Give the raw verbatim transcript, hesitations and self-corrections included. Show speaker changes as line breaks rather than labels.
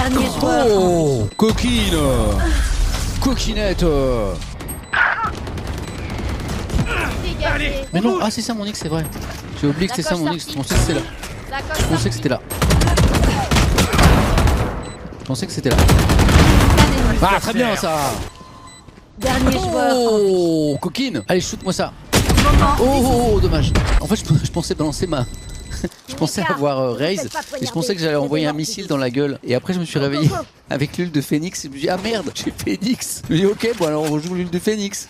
Dernier joueur.
Oh, coquine. Coquinette.
Dégagé.
Mais non, ah c'est ça mon X, c'est vrai. J'ai oublié que c'était ça mon X, je pensais que c'était là.
La coche
Je pensais que
sortie.
c'était là. Je pensais que c'était là.
Un ennemi.
Ah très bien ça.
Dernier joueur.
Oh, coquine. Allez, shoot-moi ça.
Moment.
Oh, oh, oh, dommage. En fait, je, je pensais balancer ma... Je pensais
Mika,
avoir euh,
ne vous
Raze
faites pas
et je
poignarder.
pensais que j'allais
C'est
envoyer un
mort.
missile dans la gueule. Et après, je me suis réveillé avec l'huile de phénix et je me suis dit, ah merde, j'ai Phoenix. Je me dis, ok, bon alors on rejoue l'huile de phénix.